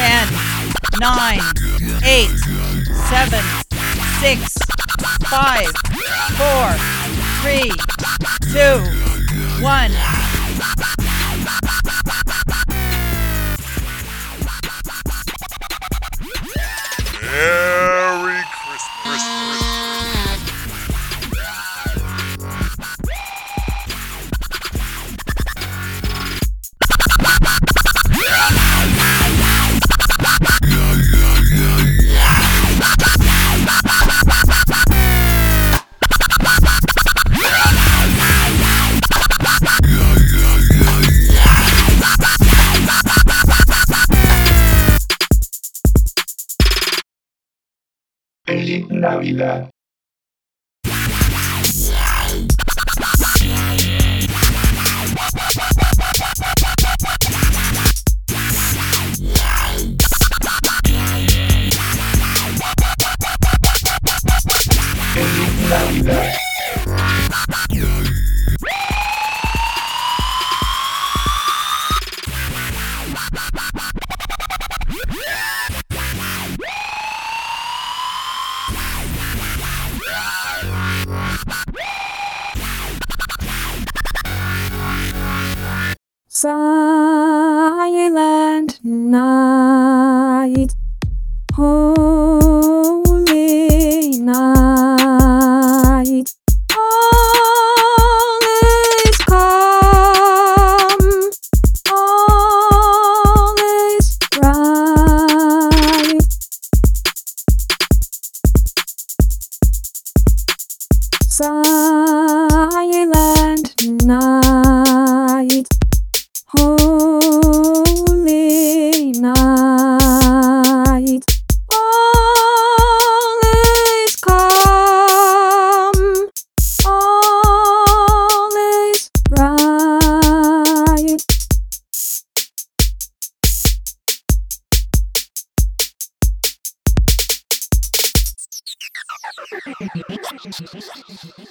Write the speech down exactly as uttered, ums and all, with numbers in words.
ten, nine, eight, seven, six, five, four, three, two, one. Merry Christmas. Feliz Navidad. Feliz Navidad. Silent night, holy night, all is calm, all is bright. Silent night, holy night, all is calm, all is bright.